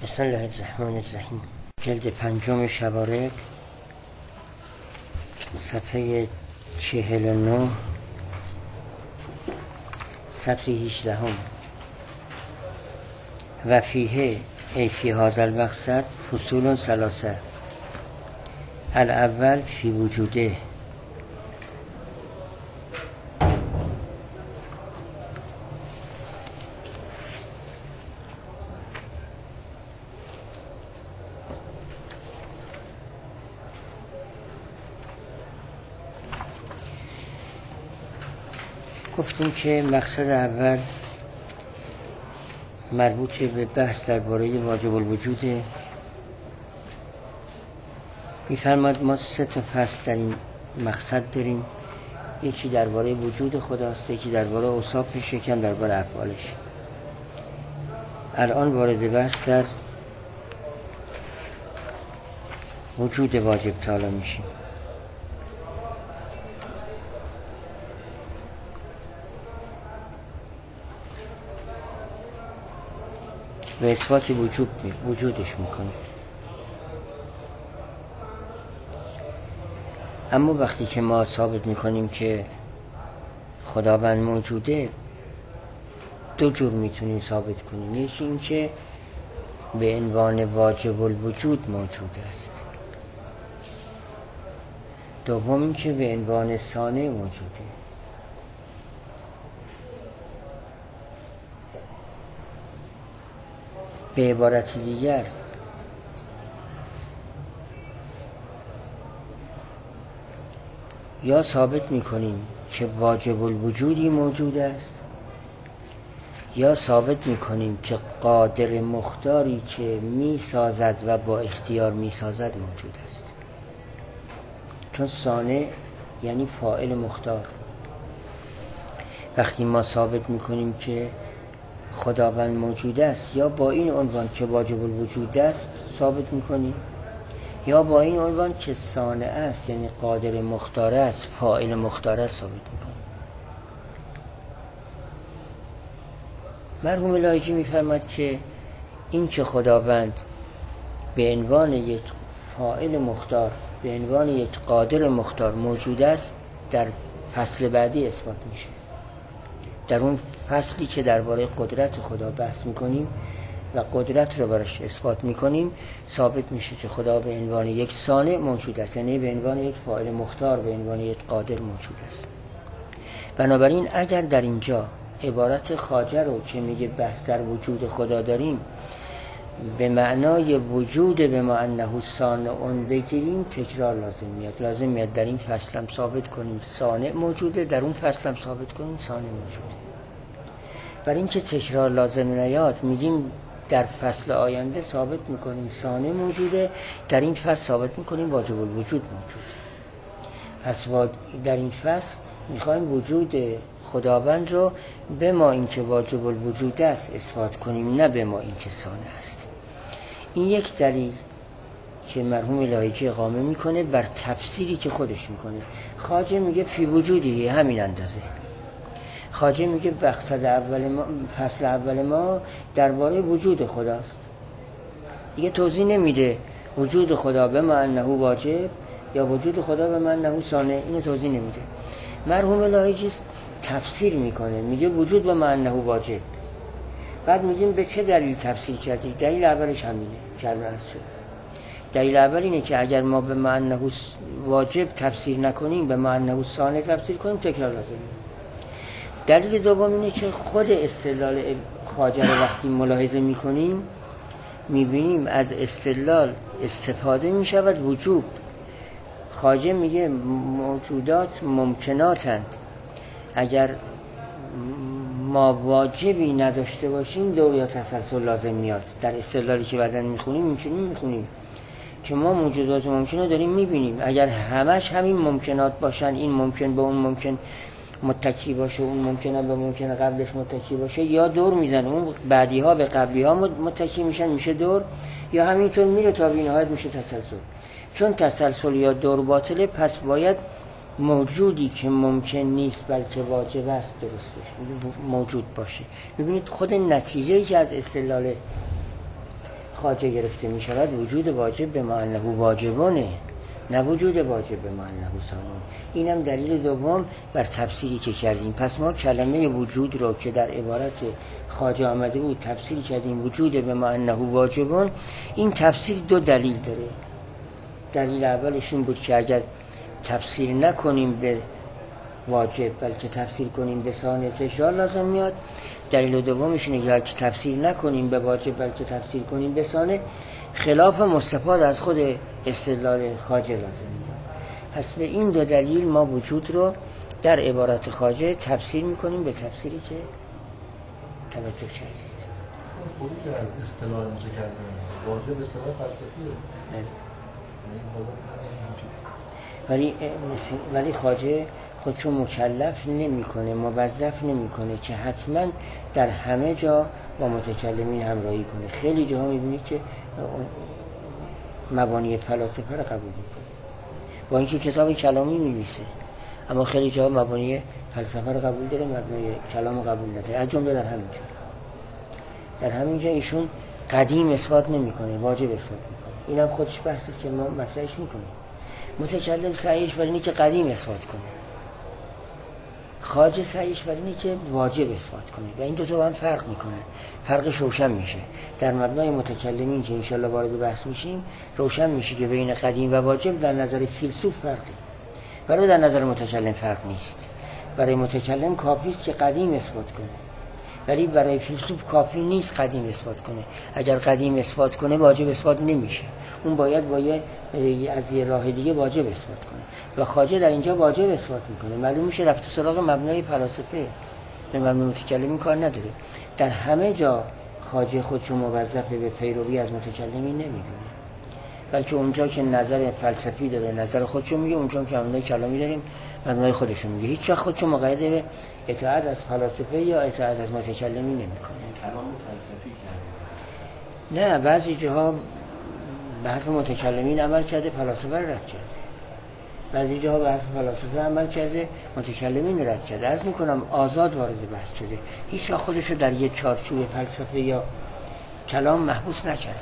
بسم الله الرحمن الرحیم. جلد 5 شوارق، صفحه 49، سطر 18. و فیه ای فی هذا المقصد فصول ثلاثه. الاول فی وجوده، گفتیم که مقصد اول مربوط به بحث درباره واجب الوجوده. می‌فرماید ما 3 فصل در این مقصد داریم. یکی درباره وجود خداست، یکی درباره اوصافش، یکی درباره افعالش. الان وارد بحث در وجود واجب تعالی میشیم. و اثبات وجودش میکنه. اما وقتی که ما ثابت میکنیم که خداوند موجوده، 2 جور میتونیم ثابت کنیم. یکی این که به عنوان واجب الوجود موجود است. دوم این که به عنوان صانع موجوده. به عبارت دیگر یا ثابت میکنیم که واجب الوجودی موجود است، یا ثابت میکنیم که قادر مختاری که میسازد و با اختیار میسازد موجود است. چون صانع یعنی فاعل مختار. وقتی ما ثابت میکنیم که خداوند موجود است، یا با این عنوان که واجب الوجود است ثابت میکنیم، یا با این عنوان که صانع است یعنی قادر مختار است، فاعل مختار است ثابت میکنیم. مرحوم لایجی میفرماد که این که خداوند به عنوان یک فاعل مختار، به عنوان یک قادر مختار موجود است، در فصل بعدی اثبات میشه. در اون فصلی که درباره قدرت خدا بحث میکنیم و قدرت رو براش اثبات میکنیم، ثابت میشه که خدا به عنوان یک صانع موجود است، یعنی به عنوان یک فاعل مختار، به عنوان یک قادر موجود است. بنابراین اگر در اینجا عبارت خواجه رو که میگه بحث در وجود خدا داریم به معنای وجود به ما انه صانع بگیریم، تکرار لازم میاد در این فصل هم ثابت کنیم صانع موجوده، در اون فصل هم ثابت کنیم صانع موجوده. برای اینکه تکرار لازم نیاد میگیم در فصل آینده ثابت میکنیم صانع موجوده، در این فصل ثابت میکنیم واجب الوجود موجوده. پس در این فصل میخوایم وجود خداوند رو به ما اینکه واجب الوجود است اثبات کنیم، نه به ما اینکه صانع است. این یک دلیل که مرحوم لایجی اقامه میکنه بر تفسیری که خودش میکنه. خواجه میگه فی وجودی، همین اندازه. خواجه میگه فصل اول ما درباره وجود خداست، دیگه توضیح نمیده وجود خدا به ما انه واجب یا وجود خدا به ما انه صانع، اینو توضیح نمیده. مرحوم لایجی تفسیر میکنه، میگه وجود به ما انه واجب. بعد میگیم به چه دلیل تفسیر کردی؟ دلیل اولش همینه که الان شد. دلیل اول اینه که اگر ما به ما انه واجب تفسیر نکنیم، به ما انه صانع تفسیر کنیم، تکرار لازمه. دلیل دوم اینه که خود استدلال خواجه رو وقتی ملاحظه میکنیم میبینیم از استدلال استفاده میشود وجوب. خواجه میگه موجودات ممکناتند، اگر ما واجبی نداشته باشیم دور یا تسلسل لازم میاد. در استدلالی که بعداً میخونیم که ما موجودات ممکنه داریم میبینیم، اگر همش همین ممکنات باشن، این ممکن به اون ممکن متکی باشه، اون ممکنه به ممکنه قبلش متکی باشه، یا دور میزنه، اون بعدی ها به قبلی ها متکی میشن، میشه دور، یا همینطور میره تا به نهایت میشه تسلسل. چون تسلسل یا دور باطله، پس باید موجودی که ممکن نیست بلکه واجب است درست بشه، موجود باشه. ببینید خود نتیجه‌ای که از استدلال خواجه گرفته می شود وجود واجب به ما انه واجبونه، نه وجود واجب به ما انه ثانون. اینم دلیل دوم بر تفسیری که کردیم. پس ما کلمه وجود رو که در عبارت خواجه آمده بود تفسیر کردیم وجود به ما انه واجبون. این تفسیر دو دلیل داره. دلیل اولش این بود که اگر تفسیر نکنیم به واجب بلکه تفسیر کنیم به ثانیه تکرار لازم میاد. دلیل دومش اینه که اگر تفسیر نکنیم به واجب بلکه تفسیر کنیم به ثانیه خلاف مستفاد از خود استدلال خواجه لازم میاد. پس به این دو دلیل ما وجود رو در عبارت خواجه تفسیر میکنیم به تفسیری که توجه کردید. خروج از اصطلاح متکلم واجب اصطلاح فلسفیه. ولی خواجه خودشو مکلف نمیکنه، موظف نمیکنه که حتما در همه جا با متکلمین همراهی کنه. خیلی جاها میبینید که مبانی فلاسفه رو قبول میکنه با اینکه کتاب کلامی می‌نویسه، اما خیلی جاها مبانی فلسفه رو قبول داره، مبانی کلام رو قبول نداره. از جمله در همینجا ایشون قدیم اثبات نمیکنه، واجب اثبات میکنه. اینم خودش بحثی است که ما مطرحش میکنیم. متکلم سعیش برای اینه که قدیم اثبات کنه، خواجه سعیش برای اینه که واجب اثبات کنه و این دو تا با هم فرق میکنه. فرقش روشن میشه در مبنای متکلمین که انشالله وارد بحث میشیم. روشن میشه که بین قدیم و واجب در نظر فیلسوف فرقی، ولی در نظر متکلم فرق نیست. برای متکلم کافی است که قدیم اثبات کنه، ولی برای فیلسوف کافی نیست قدیم اثبات کنه. اگر قدیم اثبات کنه واجب اثبات نمیشه، اون باید از یه راه دیگه واجب اثبات کنه و خواجه در اینجا واجب اثبات میکنه. معلوم میشه رفت سراغ مبنای فلاسفه، به مبنای متکلمی کار نداره. در همه جا خواجه خودشو موظف به پیروی از متکلمی نمیدونه، بلکه اونجا که نظر فلسفی داره نظر خودشو میگه، اونجا که مبنای کلامی داریم مبنای خودشو میگه. هیچ وقت خودشو مقید به اطاعت از فلاسفه یا اطاعت از متکلمی نمیکنه. کلام فلسفی کرده. نه، بعضی جاها به حرف متکلمین عمل کرده، فلاسفه رو رد کرده. بعضی جاها به حرف فلاسفه عمل کرده، متکلمین رد کرده. عرض میکنم آزاد وارد بحث شده، هیچ وقت خودش رو در یه چارچوب فلسفه یا کلام محبوس نکرده.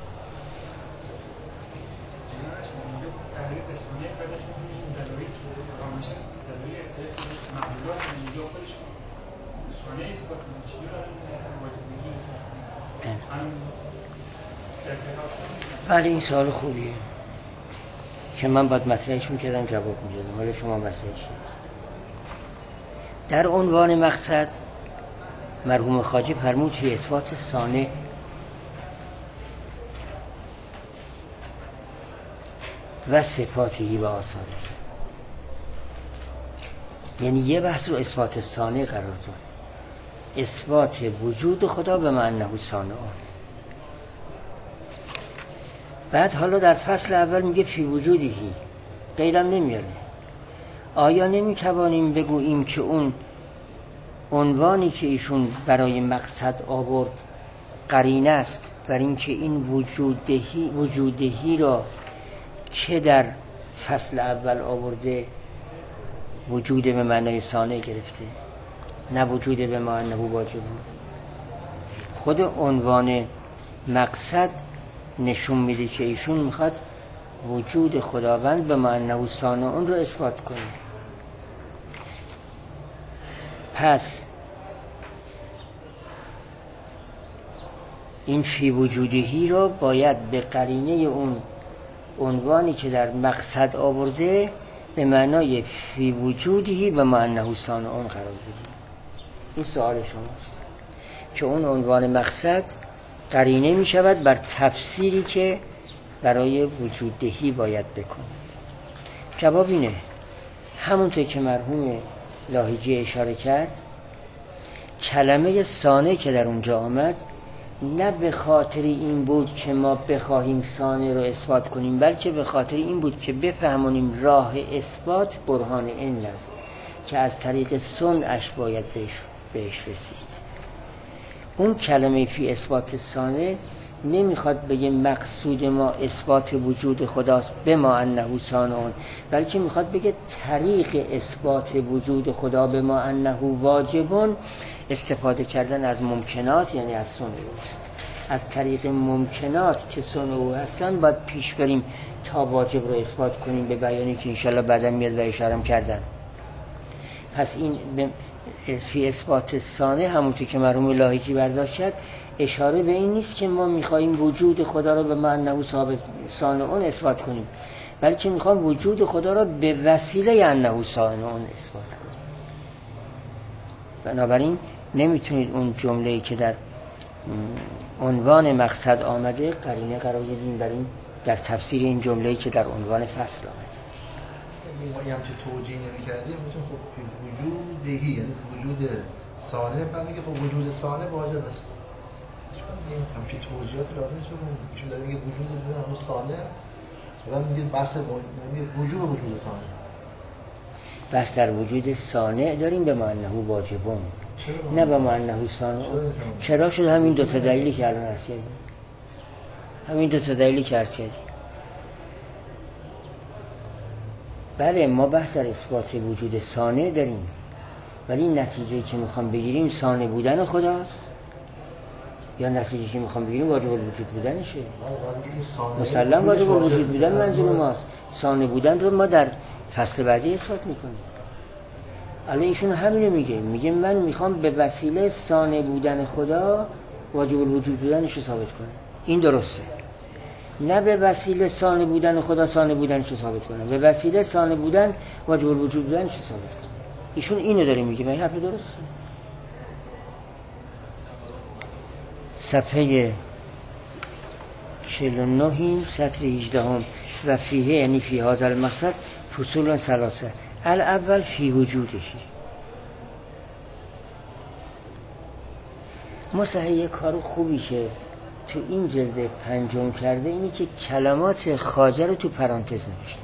بله این سوال خوبیه که من باید مطرحش میکردم جواب میدادم، حالا شما مطرحش شد. در عنوان مقصد مرحوم خواجه فرمود توی اثبات صانع و صفاتی و آثاره، یعنی یه بحث رو اثبات صانع قرار داد، اثبات وجود خدا به معنی صانع. بعد حالا در فصل اول میگه فی وجودی غیرم نمیاره. آیا نمیتوانیم بگوییم که اون عنوانی که ایشون برای مقصد آورد قرینه است بر این که این وجودهی را که در فصل اول آورده وجود به معنای صانع گرفته، نه وجود به معنی واجب. خود عنوان مقصد نشون میده که ایشون میخواد وجود خداوند به معنی صانع اون رو اثبات کنه. پس این فی وجودهی رو باید به قرینه اون عنوانی که در مقصد آورده به معنای فی وجودهی به معنی صانع اون قرار بدیم. این سوال شماست که اون عنوان مقصد قرینه می شود بر تفسیری که برای وجودهی باید بکنه. جواب اینه همونطور که مرحوم لاهیجی اشاره کرد، کلمه صانع که در اونجا آمد نه به خاطر این بود که ما بخواهیم صانع رو اثبات کنیم، بلکه به خاطر این بود که بفهمونیم راه اثبات برهان علم است که از طریق صنعش باید بهش رسید. اون کلمه فی اثبات صانع نمیخواد بگه مقصود ما اثبات وجود خداست به ما انه صانعون، بلکه میخواد بگه طریق اثبات وجود خدا به ما انه واجبون استفاده کردن از ممکنات، یعنی از صنع است. از طریق ممکنات که صنع او هستن باید پیش بریم تا واجب رو اثبات کنیم به بیانی که انشالله بعدا میاد و اشاره کردن. پس این فی اثبات صانع همونطور که مرحوم لاهیجی برداشت کرد اشاره به این نیست که ما میخواییم وجود خدا رو به معنی ثابت صانعون اثبات کنیم، بلکه میخوام وجود خدا رو به وسیله انه صانعون اثبات کنیم. بنابراین نمیتونید اون جمله‌ای که در عنوان مقصد آمده قرینه قرار بدیم برای این در تفسیر این جمله‌ای که در عنوان فصل آمده. ما یه همچه توجیه نمی‌کردیم میتونیم خب وجودهی یعنی وجود صانع، بعد میگه خب وجود صانع واجب است. این همچه توجیهات لازم نیست بکنیم. ایشون داره میگه وجود بوده همون صانع، بعد میگه بحث وجوب وجود صانع. بس در وجود صانع داریم به معنی واجبون، نه به معنی صانع. چرا شد؟ همین دو تا دلیلی که الان عرض کردیم، همین دو تا دلیلی که عرض کردیم. بله ما بحث در اثبات وجود صانع داریم، ولی نتیجه‌ای که میخوام بگیریم صانع بودن خداست یا نتیجه‌ای که میخوام بگیریم واجب الوجود بودنشه؟ مسلم واجب الوجود بودن منظور ماست. صانع بودن رو ما در فصل بعدی اثبات میکنیم. الان ایشون همینو میگه من میخوام به وسیله صانع بودن خدا واجب الوجود بودنش رو ثابت کنم. این درسته. نه به وسیله صانع بودن خدا صانع بودنش رو ثابت کنم، به وسیله صانع بودن واجب الوجود بودنش رو ثابت کنم. ایشون اینو داره میگه. من حرف درسته. صفحه 49 سطر 18 و فیه یعنی فی هذا المقصد فصول ثلاثه. الاول فی وجودهی. مصحح کار خوبی که تو این جلد پنجم کرده اینی که کلمات خواجه رو تو پرانتز نوشته.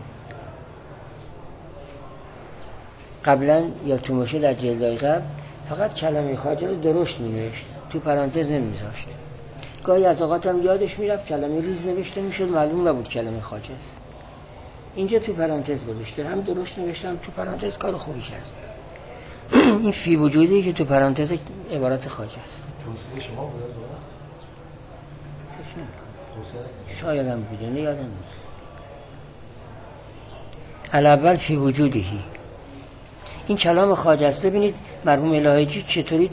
قبلا یا تو باشه در جلدهای قبل فقط کلمه خواجه رو درشت می نوشت، تو پرانتز نمی ذاشت. گاهی از اوقات هم یادش می رفت کلمه ریز نوشته می شد، معلوم نبود کلمه خواجه است. اینجا تو پرانتز گذاشته، هم درشت نوشته هم تو پرانتز. کار خوبی کرده. این فی وجودی که تو پرانتز عبارت خواجه است. توصیه شما بوده دوباره؟ شاید هم بوده، نه یادم نیست. الاول فی وجودهی. این کلام خواجه است. ببینید مرحوم الهیجی چطوری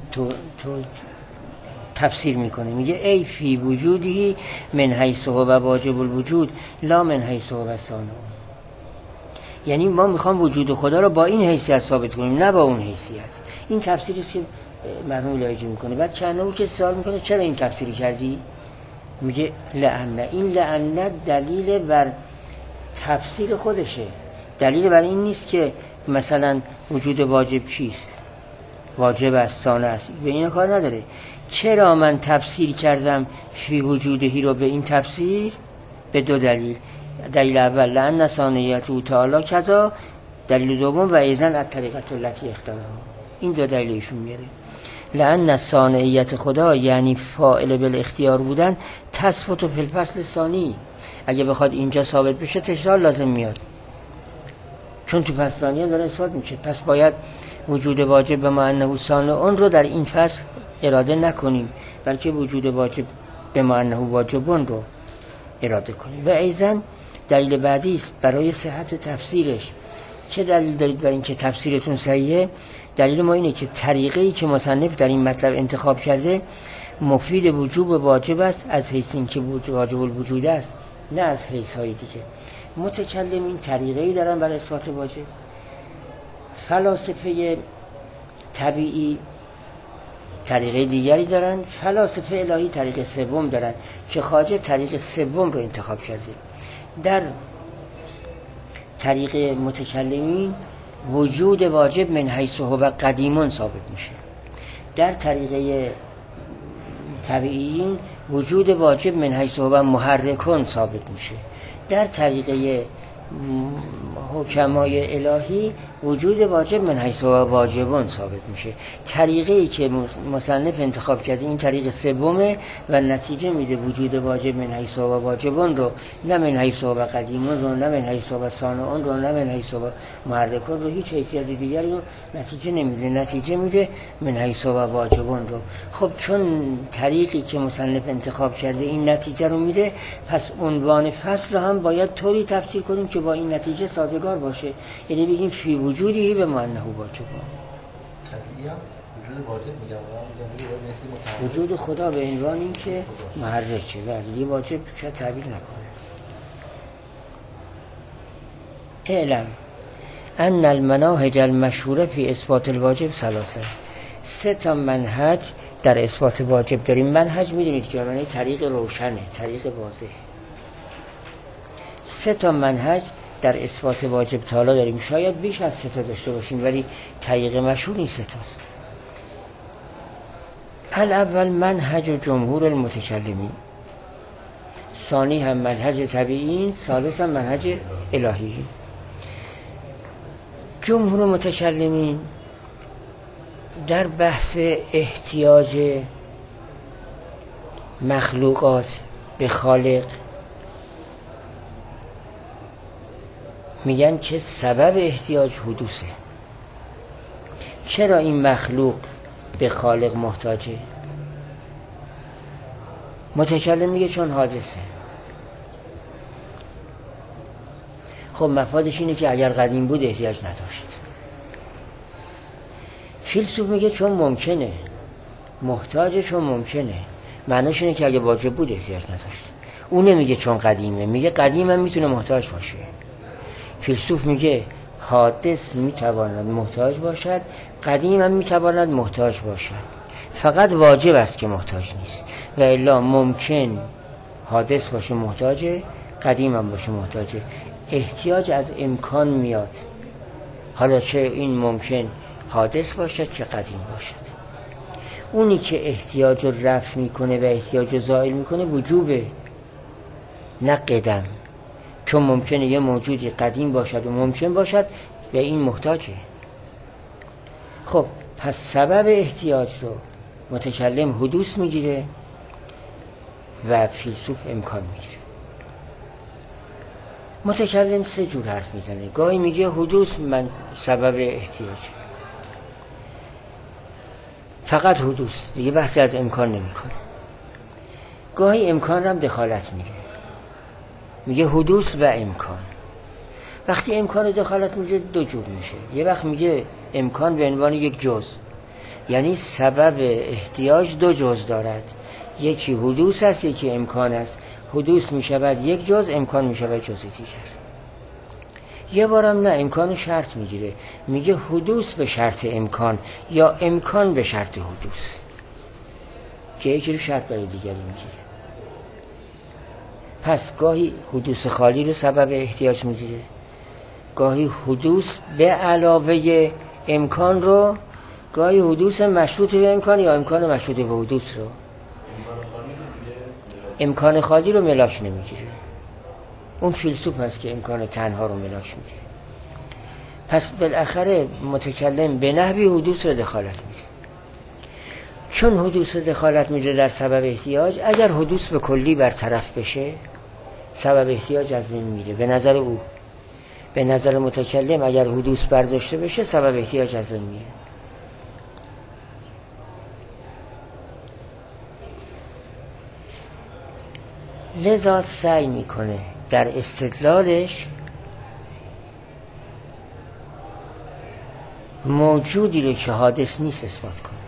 تفسیر میکنه. میگه ای فی وجودهی من حیث هو واجب الوجود لا من حیث هو صانع. یعنی ما میخوام وجود خدا رو با این حیثیت ثابت کنیم، نه با اون حیثیت. این تفسیری است که مرحوم الهیجی میکنه. بعد کنه که سوال میکنه چرا این تفسیری کردی؟ میگه لعنه. این لعنه دلیل بر تفسیر خودشه، دلیل بر این نیست که مثلا وجود واجب چیست، واجب است، صانع است، به این کار نداره. چرا من تفسیر کردم فی وجودهی رو به این تفسیر؟ به دو دلیل. دلیل اول لأن صانعیته تعالی کذا، دلیل دوم و ایزن الطریقة التي اختارها. این دو دلیلشون میاره. لأن صانعیت خدا یعنی فاعل بالاختیار بودن تثبت فی الفصل ثانی. اگه بخواد اینجا ثابت بشه تکرار لازم میاد، چون تو فصل ثانی داره اثبات میشه. پس باید وجود واجب به معنی صانع اون رو در این فصل اراده نکنیم، بلکه وجود واجب به معنی واجبون رو اراده کنیم. و ایزن دلیل بعدی است برای صحت تفسیرش. چه دلیل دارید برای اینکه تفسیرتون صحیحه؟ دلیل ما اینه که طریقه‌ای که مصنف در این مطلب انتخاب کرده مفید وجوب واجب است، از حیث اینکه واجب الوجود است، نه از حیث های دیگه. متکلمین طریقه‌ای دارن برای اثبات واجب، فلاسفه طبیعی طریقه دیگری دارن، فلاسفه الهی طریق سوم دارن که خواجه طریق سوم رو انتخاب کرده. در طریق متکلمین وجود واجب من حیث هو قدیمون ثابت میشه. در طریقه طبیعیین وجود واجب من حیث هو محرکون ثابت میشه. در طریقه حکمای الهی وجود واجب من حیث هو واجبون ثابت میشه. طریقی که مصنف انتخاب کرده این طریق سومه و نتیجه میده وجود واجب من حیث هو واجبون رو، نه من حیث هو قدیمون رو، نه من حیث هو صانعون رو، نه من حیث هو محرکون رو، هیچ حیثیت دیگری رو نتیجه نمیده، نتیجه میده من حیث هو واجبون رو. خب چون طریقی که مصنف انتخاب کرده این نتیجه رو میده، پس عنوان فصل هم باید طوری تفسیر کنیم که با این نتیجه سازگار باشه. یعنی بگیم فی وجودی به معنی واجب. طبیعی هم وجود واجب میگم، وجود خدا به عنوان این که محرکه و یه واجب شاید تعبیر نکنه. اعلم ان المناهج المشهوره فی اثبات الواجب ثلاثه. 3 منهج در اثبات واجب داریم. منهج میدونید که معنی طریق روشنه، طریق واضحه. 3 منهج در اثبات واجب تعالی داریم. شاید بیش از 3 داشته باشیم ولی طریق مشهور این 3 تاست. الاول منهج جمهور المتکلمین، ثانی هم منهج طبیعیین، ثالث هم منهج الهیین. جمهور متکلمین در بحث احتیاج مخلوقات به خالق میگن که سبب احتیاج حدوثه. چرا این مخلوق به خالق محتاجه؟ متکلم میگه چون حادثه. خب مفادش اینه که اگر قدیم بود احتیاج نداشت. فیلسوف میگه چون ممکنه، محتاجه چون ممکنه. معناش اینه که اگه واجب بود احتیاج نداشت. اون نمیگه چون قدیمه، میگه قدیم هم میتونه محتاج باشه. فیلسوف میگه حادث میتواند محتاج باشد، قدیم هم میتواند محتاج باشد، فقط واجب است که محتاج نیست. و الا ممکن حادث باشه محتاجه، قدیم هم باشه محتاجه. احتیاج از امکان میاد، حالا چه این ممکن حادث باشد چه قدیم باشد. اونی که احتیاج رو رفع میکنه و احتیاج رو زائل میکنه وجوبه، نه قدم. چون ممکنه یه موجودی قدیم باشد و ممکن باشد و این محتاجه. خب پس سبب احتیاج رو متکلم حدوث میگیره و فیلسوف امکان میگیره. متکلم 3 جور حرف میزنه. گاهی میگه حدوث من سبب احتیاج، فقط حدوث، دیگه بحثی از امکان نمیکنه. گاهی امکان هم دخالت میگه حدوث و امکان. وقتی امکان دخالت میگه 2 جور میشه. یه وقت میگه امکان به عنوان یک جز، یعنی سبب احتیاج 2 جز دارد، یکی حدوث است یکی امکان است. حدوث میشود یک جز، امکان میشود جز دیگر. یه بارم نه، امکان شرط میگیره، میگه حدوث به شرط امکان یا امکان به شرط حدوث، که یکی رو شرط برای دیگری میگیره. پس گاهی حدوث خالی رو سبب احتیاج میگیره، گاهی حدوث به علاوه امکان رو، گاهی حدوث مشروط به امکان یا امکان مشروط به حدوث رو. امکان خالی رو ملاک نمیگیره. اون فیلسوف هست که امکان تنها رو ملاک میگیره. پس بالاخره متکلم به نحوی حدوث رو دخالت میده. چون حدوث رو دخالت میده در سبب احتیاج، اگر حدوث به کلی برطرف بشه سبب احتیاج از بین میره. به نظر او، به نظر متکلم اگر حدوث برداشته بشه سبب احتیاج از بین میره. لذا سعی میکنه در استدلالش موجودی رو که حادث نیست اثبات کنه.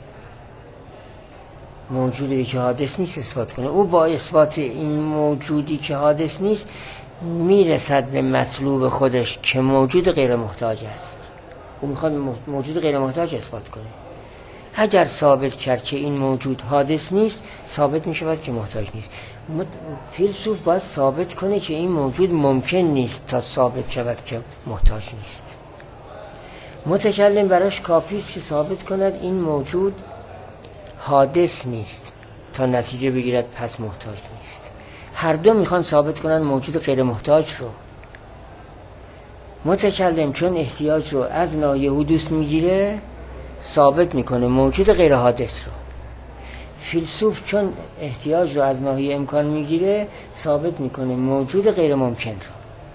موجودی رو که حادث نیست اثبات کنه. او با اثبات این موجودی که حادث نیست میرسد به مطلوب خودش که موجود غیر محتاج است. او میخواد موجود غیر محتاج اثبات کنه. اگر ثابت کرد که این موجود حادث نیست، ثابت میشود که محتاج نیست. فیلسوف باید ثابت کنه که این موجود ممکن نیست تا ثابت شود که محتاج نیست. متکلم براش کافی است که ثابت کند این موجود حادث نیست تا نتیجه بگیرد پس محتاج نیست. هر دو میخوان ثابت کنن موجود غیر محتاج رو. متکلم چون احتیاج رو از ناحیه حدوث میگیره ثابت میکنه موجود غیر حادث رو. فیلسوف چون احتیاج رو از ناحیه امکان میگیره ثابت میکنه موجود غیر ممکن رو.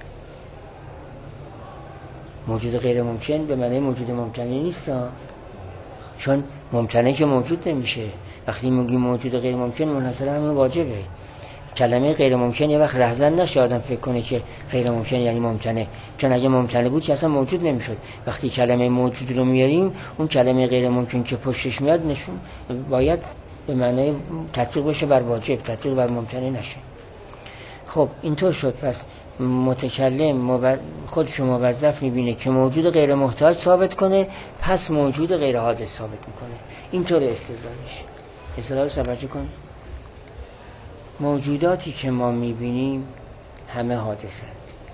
موجود غیر ممکن به معنی موجود ممکنه نیست، چون ممکنه که موجود نمیشه. وقتی میگیم موجود غیر ممکن منحصرا همون واجبه. کلمه غیر ممکن یه وقت رهزن نشه آدم فکر کنه که غیر ممکن یعنی ممکنه، چون اگه ممکنه بود که اصلا موجود نمیشد. وقتی کلمه موجود رو میاریم اون کلمه غیر ممکن که پشتش میاد نشون باید به معنی تطبیق بشه بر واجب، تطبیق بر ممکنه نشه. خب اینطور شد. پس متکلم خودشو موظف میبینه که موجود غیر محتاج ثابت کنه، پس موجود غیر حادث ثابت میکنه. اینطور استدلالش. استدلال توجه کن. موجوداتی که ما میبینیم همه حادثند.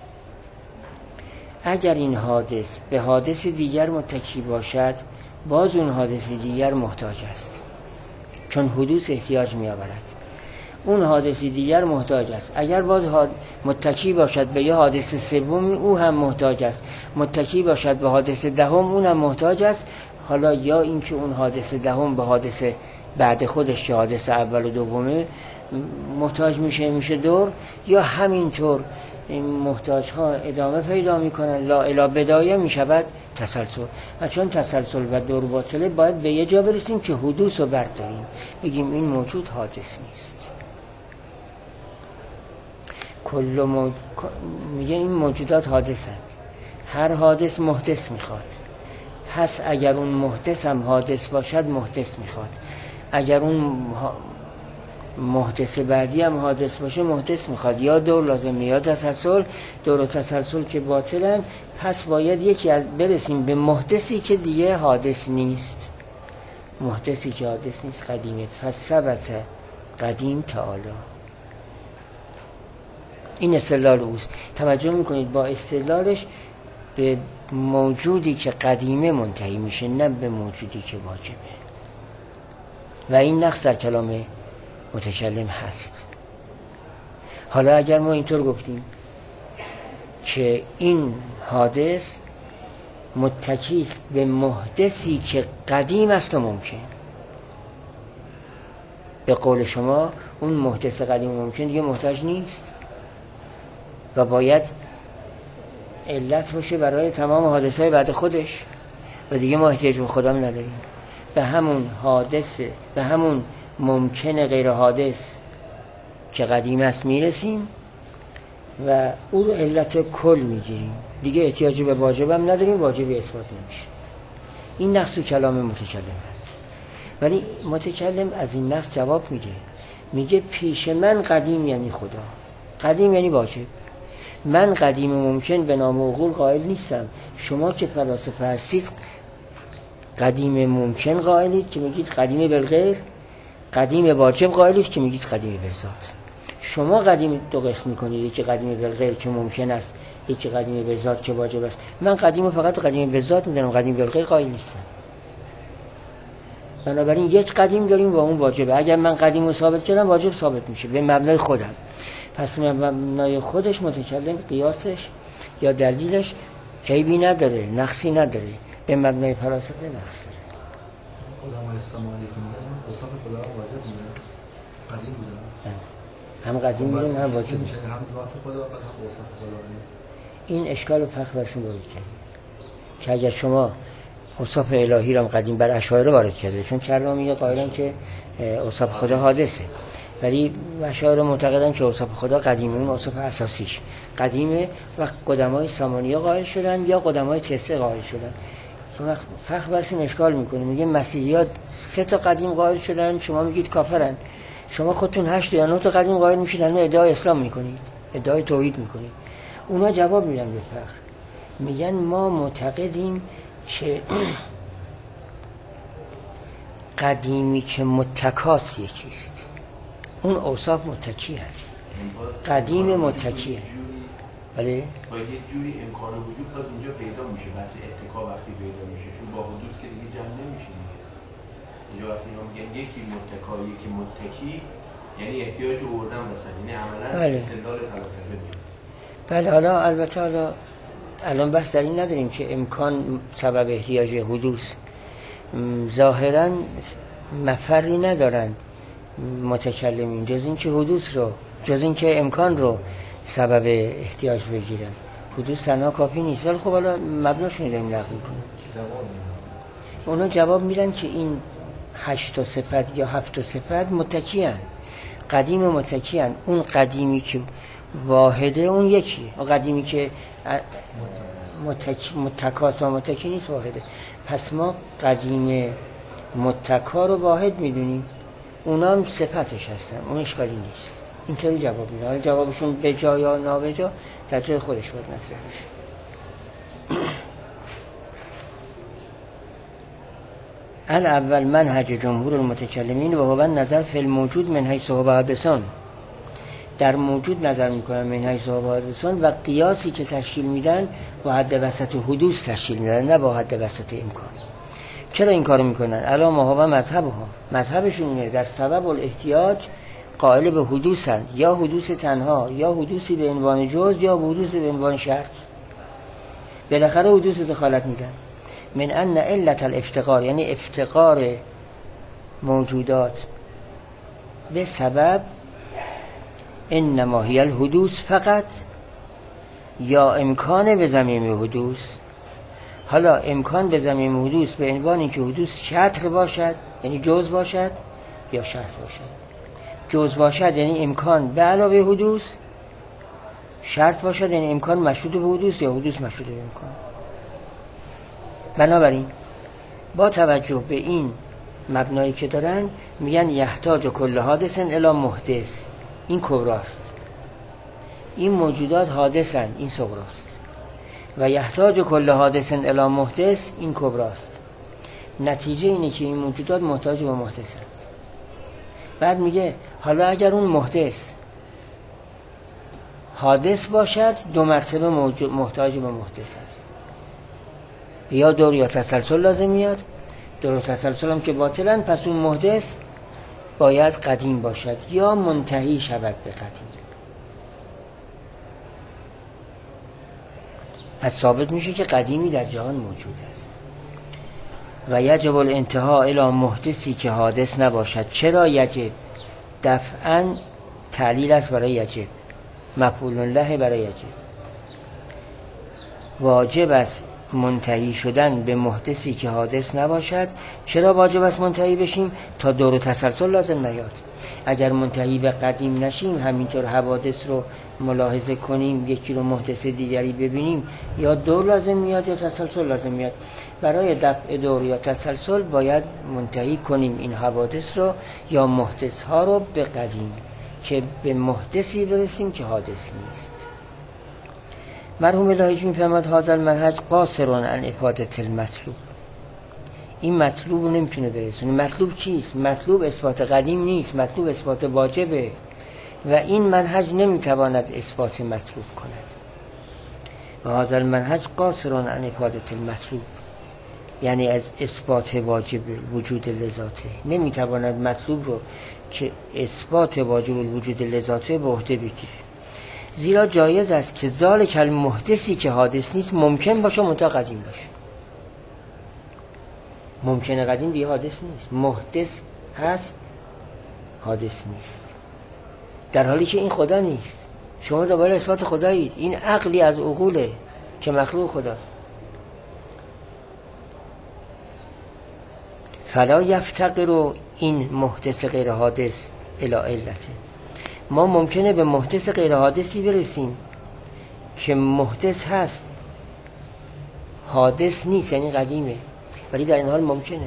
اگر این حادث به حادث دیگر متکی باشد باز اون حادث دیگر محتاج است، چون حدوث احتیاج میآورد. اون حادث دیگر محتاج است. اگر باز متکی باشد به یه حادث سومی او هم محتاج است. متکی باشد به حادث دهم اون هم محتاج است. حالا یا اینکه اون حادث دهم به حادث بعد خودش که حادث اول و دومه محتاج میشه دور، یا همینطور این محتاج ها ادامه پیدا میکنن لا الی بدایه میشود تسلسل. و چون تسلسل و دور باطله باید به یه جا برسیم که حدوث رو برداریم، بگیم این موجود حادث نیست. میگه این موجودات حادثند. هر حادث محدث میخواد. پس اگر اون محدث هم حادث باشد محدث میخواد. اگر اون محدث بعدی هم حادث باشه محدث میخواد. یا دور لازمه یا تسلسل. دور و تسلسل که باطلن، پس باید یکی از برسیم به محدثی که دیگه حادث نیست. محدثی که حادث نیست قدیمه. فثبت قدیم تعالی. این استدلال اوست. توجه میکنید با استدلالش به موجودی که قدیمه منتهی میشه، نه به موجودی که واجبه. و این نقص در کلام متکلم هست. حالا اگر ما اینطور گفتیم که این حادث متکی است به محدثی که قدیم است و ممکن، به قول شما اون محدث قدیم و ممکن دیگه محتاج نیست و باید علت باشه برای تمام حادثهای بعد خودش و دیگه ما احتیاج به خدا نداریم. به همون حادث، به همون ممکن غیر حادث که قدیم است میرسیم و او رو علت کل میگیریم، دیگه احتیاج به واجب هم نداریم، واجب اثبات نمیشه. این نقص کلام متکلم هست. ولی متکلم از این نقص جواب میگه پیش من قدیم یعنی خدا، قدیم یعنی واجب. من قدیم ممکن به نام عقول قائل نیستم. شما که فلاسفه هستید قدیم ممکن قائلید که میگید قدیم بالغیر، قدیم واجب قائلید که میگید قدیم بالذات. شما قدیم دو قسم میکنید، یکی قدیم بالغیر که ممکن است، یکی قدیم بالذات که واجب است. من قدیم فقط قدیم بالذات میدونم، قدیم بالغیر قائل نیستم. بنابراین یک قدیم داریم و اون واجبه. اگر من قدیم رو ثابت کردم واجب ثابت میشه به مبنای خودم. پس مبنای خودش متکلم قیاسش یا دلیلش عیبی نداره، نقصی نداره. به مبنای فلاسفه نقص داره. علمای استعمالی که میدن اوصاف خدا رو واجب میدن، قدیم بودن، هم قدیم میدن هم واجب میدن، هم ذات خدا و هم اوصاف خدا. این اشکال و فخر برشون وارد کرده که اگر شما اوصاف الهی رو قدیم بر اشاعره وارد کرده، چون کرامی قائلن که اوصاف خدا حادثه، ولی اشاعره معتقدن که اوصاف خدا قدیمه، اون اوصاف اساسیش قدیمه و قدمای سامانیه قائل شدن یا قدمای تسعه قائل شدن. وقت فخر برشون اشکال میکنه، میگه مسیحیات 3 تا قدیم قائل شدن، شما میگید کافرن. شما خودتون 8 یا 9 تا قدیم قائل میشید، الان ادعای اسلام میکنید، ادعای توحید میکنید. اونا جواب میدن به فخر، میگن ما معتقدیم که قدیمی که متکاس یکیست، اون اوصاف متکی هست، قدیم متکی هست. بله با یه جوری امکان وجود باز اینجا پیدا میشه، بس اتکا وقتی پیدا میشه، چون با حدوث که دیگه جمع نمیشه دیگه. اینجا وقتی ما میگن یکی متکا یکی متکی، یعنی احتیاج آوردن مثلا، یعنی عملا استدلال فلسفه دیگه. بله حالا البته حالا الان بحث در این نداریم که امکان سبب احتیاج حدوث، ظاهرا مفری ندارند متکلمین جز این که حدوث رو، جز این که امکان رو سبب احتیاج بگیرن. حدوث تنها کافی نیست. ولی خب حالا مبناشون داریم نقل میکنیم. اونا جواب میدن که این 8 صفت یا 7 صفت متکی هن، قدیم متکی هن. اون قدیمی که واحده اون یکی، اون قدیمی که متکاس و متکی نیست واحده. پس ما قدیم متکا رو واحد میدونیم، اونا هم صفتش هستن، اون اشکالی نیست. اینطوری جواب میدن. حالا جوابشون به جا یا نابجا در جای خودش باید مطرح بشه. الاول منهج جمهور المتکلمین و هو نظر فی الموجود من حیث هو حادثان، در موجود نظر میکنن من حیث هو حادثان و قیاسی که تشکیل میدن با حد وسط حدوث تشکیل میدن، نه با حد وسط امکان. چرا این کارو میکنن؟ الا ما هو مذهبها، مذهبشون اینه در سبب الاحتیاج قائل به حدوثن، یا حدوث تنها، یا حدوثی به عنوان جز، یا حدوث به عنوان شرط. بالاخره حدوث دخالت میدن. من ان علت الافتقار، یعنی افتقار موجودات به سبب، انما هی الحدوث فقط، یا امکان به ضمیم حدوث. حالا امکان به ضمیم حدوث به عنوان اینکه حدوث شطر باشد، یعنی جز باشد، یا شرط باشد. جز باشد یعنی امکان به علاوه حدوث، شرط باشد یعنی امکان مشروط به حدوث، یا حدوث مشروط به امکان. بنابراین با توجه به این مبنایی که دارن میگن یحتاج کل حادث الی محدث، این کبراست. این موجودات حادثن، این صغراست. و یحتاج کل حادث الی محدث، این کبراست. نتیجه اینه که این موجودات محتاج به محدثن. بعد میگه حالا اگر اون محدث حادث باشد، 2 مرتبه محتاج به محدث است. یا دور یا تسلسل لازم میاد. دور و تسلسل هم که باطلن، پس اون محدث باید قدیم باشد یا منتهی شود به قدیم. پس ثابت میشه که قدیمی در جهان موجود است. و یجب الانتهاء الی محدثی که حادث نباشد. چرا یجب؟ دفعاً تعلیل است برای یجب، مفعول له برای یجب. واجب است منتهی شدن به محدثی که حادث نباشد. چرا واجب است منتهی بشیم؟ تا دور و تسلسل لازم نیاد. اگر منتهی به قدیم نشیم، همینطور حوادث رو ملاحظه کنیم، یکی رو محدث دیگری ببینیم، یا دور لازم میاد یا تسلسل لازم میاد. برای دفع دور یا تسلسل باید منتهی کنیم این حوادث رو یا محدث ها رو به قدیم، که به محدثی برسیم که حادث نیست. مرحوم لاهیجی می‌فرماد هذا المنهج قاصر عن افادة المطلوب. این مطلوب رو نمیتونه برسونه. مطلوب چیست؟ مطلوب اثبات قدیم نیست، مطلوب اثبات واجبه و این منهج نمیتواند اثبات مطلوب کند. و هذا المنهج قاصر عن افادة المطلوب، یعنی از اثبات واجب وجود لذاته نمیتواند مطلوب رو که اثبات واجب وجود لذاته به عهده بگیره. زیرا جایز است که ذالک المحدثی که حادث نیست ممکن باشه منتها قدیم باشه. ممکنه قدیم بی حادث نیست، محدث هست حادث نیست، در حالی که این خدا نیست. شما دوباره اثبات خدایید، این عقلی از عقوله که مخلوق خداست. فلا یفتقر این محدث غیر حادث الی علته. ما ممکنه به محدث غیر حادثی برسیم که محدث هست حادث نیست، یعنی قدیمه، ولی در این حال ممکنه.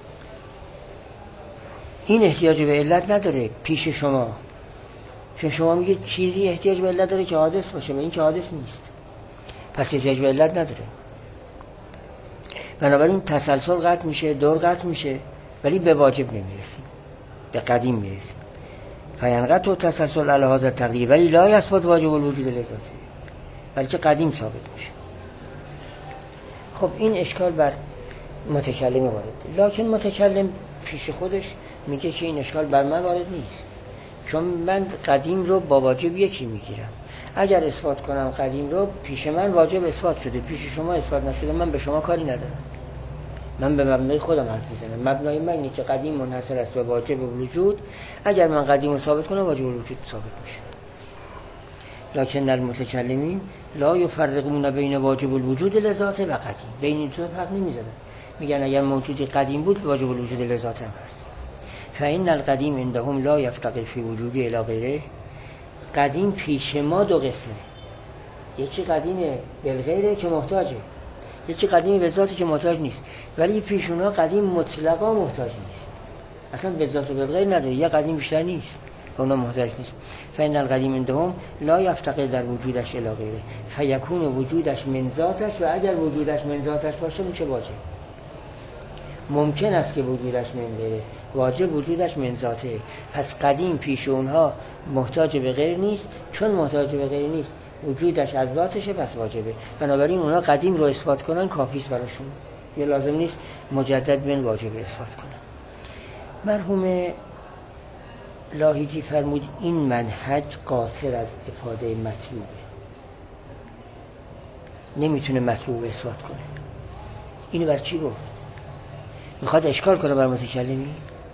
این احتیاج به علت نداره پیش شما، چون شما میگید چیزی احتیاج به علت داره که حادث باشه، این که حادث نیست، پس احتیاج به علت نداره. بنابراین تسلسل قطع میشه، دور قطع میشه، ولی به واجب نمیرسیم، به قدیم میرسیم. فینقطع تسلسل علی هذا التقدیر ولی لا یثبت واجب الوجود لذاته، بلکه قدیم ثابت میشه. خب این اشکال بر متکلم وارد، لکن متکلم پیش خودش میگه که این اشکال بر من وارد نیست، چون من قدیم رو با واجب یکی میگیرم. اگر اثبات کنم قدیم رو، پیش من واجب اثبات شده، پیش شما اثبات نشده، من به شما کاری ندارم. من به مبنای خودم حرف میزنم. مبنای من اینه که قدیم منحصر است به واجب الوجود. اگر من قدیم رو ثابت کنم واجب الوجود ثابت میشه. لکن المتکلمین لا یفرقون بین واجب الوجود لذات و قدیم. بین این دو فرق نمیذارن. میگن اگر موجودی قدیم بود واجب الوجود لذات هم هست. فإن القدیم عندهم لا یفتقر فی وجودی الی غیره. قدیم پیش ما دو قسمه. یکی قدیمه بالغیره که محتاجه، یکی قدیم به ذاتی که محتاج نیست. ولی پیش اونها قدیم مطلقا محتاج نیست، اصلا به ذات و بالغیر نداره، یه قدیم بیشتر نیست، اونا محتاج نیست. فإن القدیم عندهم لا یفتقر در وجودش الی غیره فیکون وجودش من ذاتش، و اگر وجودش من ذاتش باشه میشه واجب. ممکن است که وجودش من غیره، واجب وجودش من ذاته. پس قدیم پیش اونها محتاج به غیر نیست، چون محتاج به غیر نیست وجودش از ذاتشه، پس واجبه. بنابراین اونا قدیم رو اثبات کنن کافیست براشون، یه لازم نیست مجدد بین واجب اثبات کنن. مرحوم لاهیجی فرمود این منهج قاصر از افاده مطلوبه، نمیتونه مطلوب اثبات کنه. اینو بر چی گفت؟ میخواد اشکال کنه بر متکلمی؟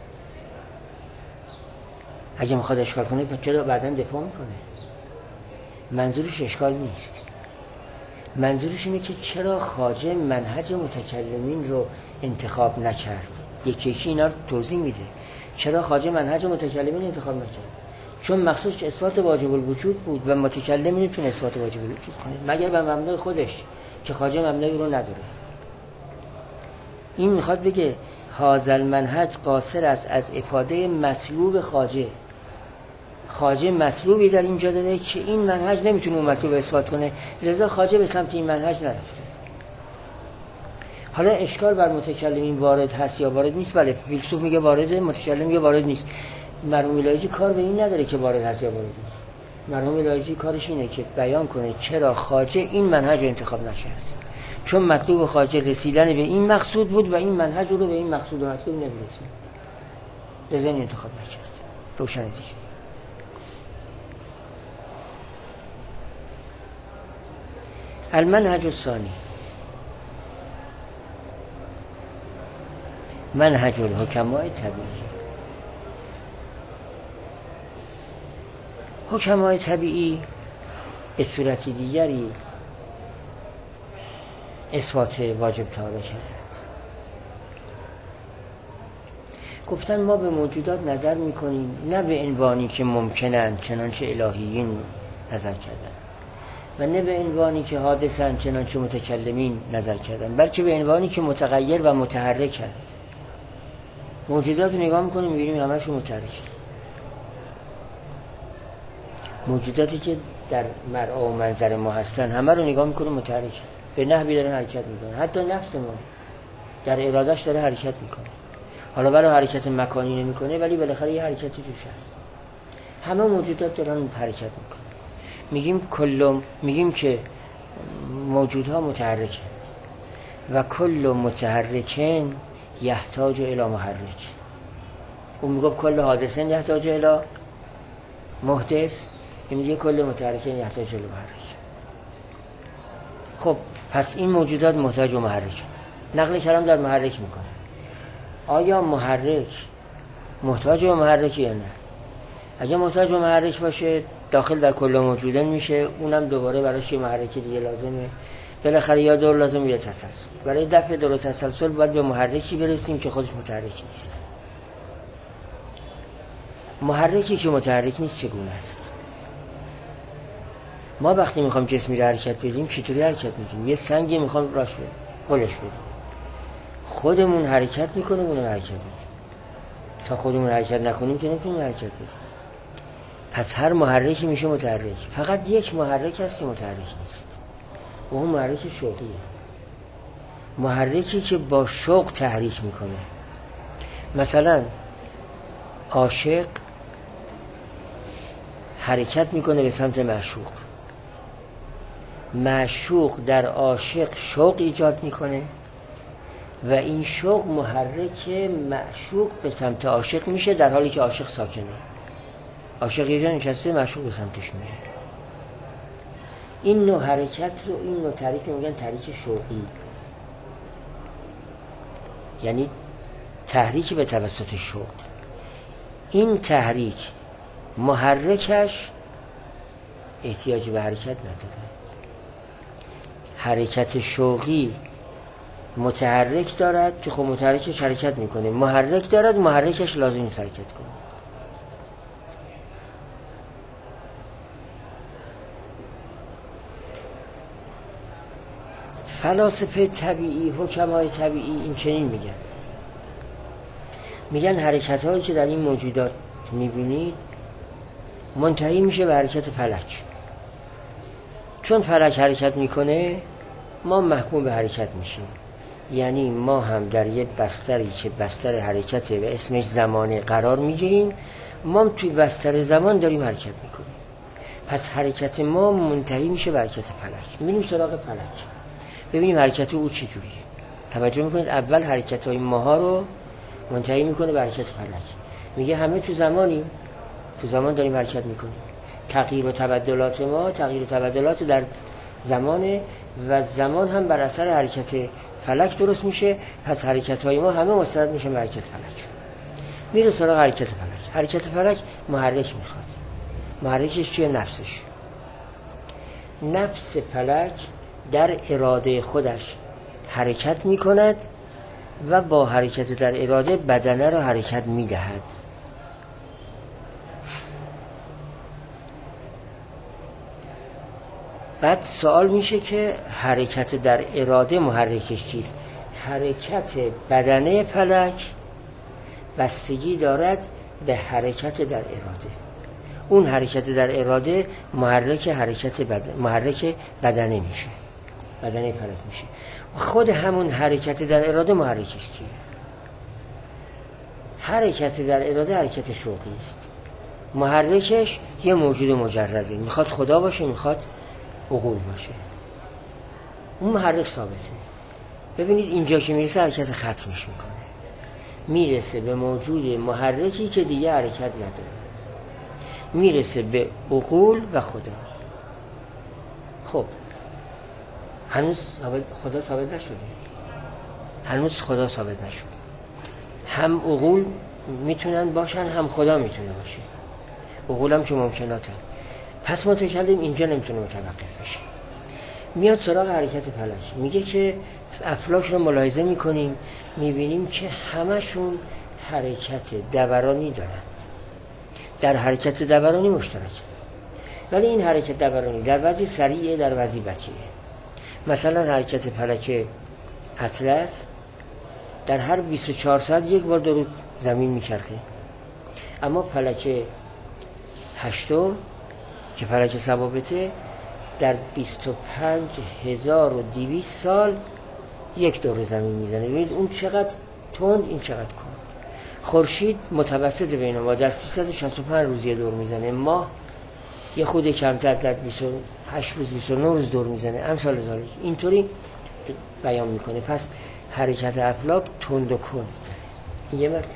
اگه میخواد اشکال کنه چرا بعداً دفاع میکنه؟ منظورش اشکال نیست، منظورش اینه که چرا خواجه منهج متکلمین رو انتخاب نکرد. یکی اینا رو توضیح میده چرا خواجه منهج متکلمین انتخاب نکرد. چون مقصودش اثبات واجب الوجود بود و متکلم نمیتونه اثبات واجب الوجود کنه مگر به مبنای خودش که خواجه مبنای رو نداره. این میخواد بگه هذا المنهج قاصر است از افاده مطلوب خواجه. خواجه مطلوبی در اینجا داده که این منهج نمیتونه اون مطلوب اثبات کنه، لذا خواجه به سمت این منهج نرفته. حالا اشکال بر متکلمین وارد هست یا وارد نیست؟ بله، فیلسوف میگه وارده، متکلم میگه وارد نیست. مرحوم لاهیجی کار به این نداره که وارد هست یا وارد نیست. مرحوم لاهیجی کارش اینه که بیان کنه چرا خواجه این منهج رو انتخاب نکرد. چون مطلوب خواجه رسیدن به این مقصود بود و این منهج رو به این مقصود و مطلوب نمیرسید، لذا این انتخاب نکرد. روشن دیگه. المنهج الثانی منهج الحکماء طبیعی. حکماء طبیعی به صورت دیگری اثبات واجب تعالی کردند. گفتن ما به موجودات نظر میکنیم نه به عنوانی که ممکنند چنانچه الهیین نظر کردند و نه به عنوانی که حادثند چنانچه متکلمین نظر کردند، بلکه به عنوانی که متغیر و متحرکند. موجودات رو نگاه میکنیم میبینیم همشون متحرکن. موجوداتی که در مرعا و منظر ما هستن همه رو نگاه میکنیم متحرکن، به نحوی داره حرکت میکنه. حتی نفس ما در ارادش داره حرکت میکنه. حالا برای حرکت مکانی نمیکنه ولی بالاخره یه حرکتی توش هست. همه موجودات دارن حرکت میکنن. میگیم که موجودها متحرکن و کل متحرکن یحتاج الی محرک. اون میگه کل حادثن یحتاج الی محدث، این میگه کل متحرکن یحتاج الی محرک. خب پس این موجودات محتاج به محرک. نقل کلام در محرک میکنه. آیا محرک محتاج به محرک یا نه؟ اگه محتاج به محرک باشه داخل در کل موجودن میشه، اونم دوباره براش یه محرک دیگه لازمه. بالاخره یا دور لازم یا تسلسل. برای دفع دور و تسلسل باید به محرکی برسیم که خودش متحرک نیست. محرکی که متحرک نیست چگونه است؟ ما وقتی میخوام جسمی رو حرکت بدیم چطوری حرکت میکنیم؟ یه سنگی میخوام راش بدیم، هلش بدیم، خودمون حرکت میکنیم اونم حرکت میکنیم. تا خودمون حرکت نکنیم که نمیتونیم حرکت بدیم. پس هر محرکی میشه متحرک. فقط یک محرک هست که متحرک نیست و اون محرک شوقیه. محرکی که با شوق تحریک میکنه. مثلا عاشق حرکت میکنه به سمت معشوق، معشوق در عاشق شوق ایجاد میکنه و این شوق محرک معشوق به سمت عاشق میشه، در حالی که عاشق ساکنه. عاشق یه جا نشسته، معشوق به سمتش میره. این نوع حرکت رو، این نوع تحریک رو میگن تحریک شوقی، یعنی تحریک به توسط شوق. این تحریک محرکش احتیاج به حرکت نداره. حرکت شوقی متحرک دارد که خب متحرکش حرکت میکنه، محرک دارد محرکش لازم نیست حرکت کنه. فلاسفه طبیعی، حکمای طبیعی این چنین میگن حرکت هایی که در این موجودات میبینید منتهی میشه به حرکت فلک. چون فلک حرکت میکنه ما محکوم به حرکت میشیم، یعنی ما هم در یک بستری که بستر حرکته و اسمش زمانه قرار میگیریم، ما هم توی بستر زمان داریم حرکت میکنیم. پس حرکت ما منتهی میشه به حرکت فلک. میریم سراغ فلک ببینیم حرکت او چی جوریه. توجه میکنید اول حرکت های ماها رو منتهی میکنه به حرکت فلک. میگه همه تو زمانیم، تو زمان داریم حرکت میکنیم. تغییر و تبدلات ما تغییر و تبدلات در زمانه و زمان هم بر اثر حرکت فلک درست میشه. پس حرکت های ما همه مستند میشه به حرکت فلک. میره سراغ حرکت فلک. حرکت فلک محرک میخواد. محرکش چیه؟ نفسش. نفس فلک در اراده خودش حرکت میکند و با حرکت در اراده بدنه را حرکت میدهد. بعد سوال میشه که حرکت در اراده محرکش چیست؟ حرکت بدنه فلک بستگی دارد به حرکت در اراده. اون حرکت در اراده محرک بدنه میشه، بدنه فلک میشه. خود همون حرکت در اراده محرکش چیه؟ حرکت در اراده حرکت شوقی است. محرکش یه موجود مجرده، میخواد خدا باشه میخواد عقول باشه. اون محرک ثابته. ببینید اینجا که میرسه حرکت ختمش میکنه، میرسه به موجود محرکی که دیگه حرکت نداره، میرسه به عقول و خدا. خب هنوز خدا ثابت نشده، هنوز خدا ثابت نشده. هم عقول میتونن باشن هم خدا میتونه باشه، عقول هم که ممکناته. پس متکلم اینجا نمیتونه متوقف بشه. میاد سراغ حرکت فلک، میگه که افلاک رو ملاحظه میکنیم میبینیم که همشون حرکت دورانی دارن، در حرکت دورانی مشترک، ولی این حرکت دورانی در وضعی سریعه در وضعی بطیئه. مثلا حرکت فلک اطلس در هر 24 ساعت یک بار دور زمین میچرخه، اما فلک هشتم که فلک ثوابته در 25200 سال یک دور زمین میزنه. ببینید اون چقدر تند، این چقدر کند. خورشید متوسط بین ما در 365 روز یه دور میزنه، ماه یه خود کمتر در 28 روز 29 روز دور میزنه، امثال ذالک. اینطوری بیان میکنه. پس حرکت افلاک تند و کند داره. این یه مطلب.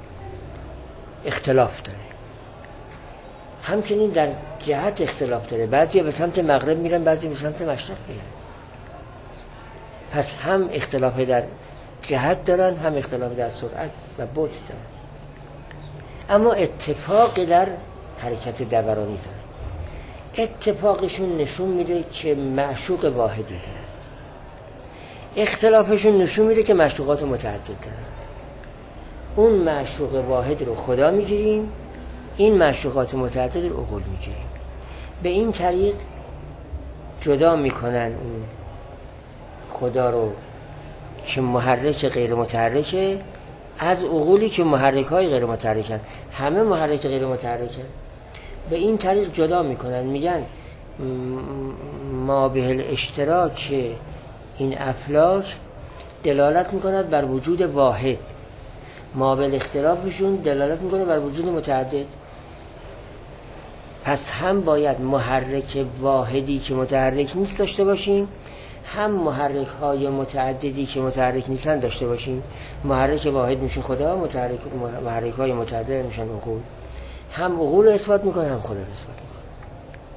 اختلاف داره. همچنین در جهت اختلاف داره، بعضی به سمت مغرب میرن بعضی به سمت مشرق میرن. پس هم اختلاف در جهت دارن هم اختلاف در سرعت و بعد دارن، اما اتفاق در حرکت دورانی دارن. اتفاقشون نشون میده که معشوق واحدی دارن، اختلافشون نشون میده که معشوقات متعدد دارن. اون معشوق واحد رو خدا میگیریم، این معشوقات متعدد رو عقول میگیریم. به این طریق جدا میکنن اون خدا رو که محرک غیر متحرکه از عقولی که محرک های غیر متحرکن. همه محرک غیر متحرکن. به این طریق جدا میکنن، میگن ما به الاشتراک این افلاک دلالت میکند بر وجود واحد، ما به الاختلافشون دلالت میکنه بر وجود متعدد. پس هم باید محرک واحدی که متحرک نیست داشته باشیم، هم محرک های متعددی که متحرک نیستن داشته باشیم. محرک واحد میشه خدا، محرک های متعدد میشن عقول. هم عقول رو اثبات میکنه هم خدا رو اثبات میکنه.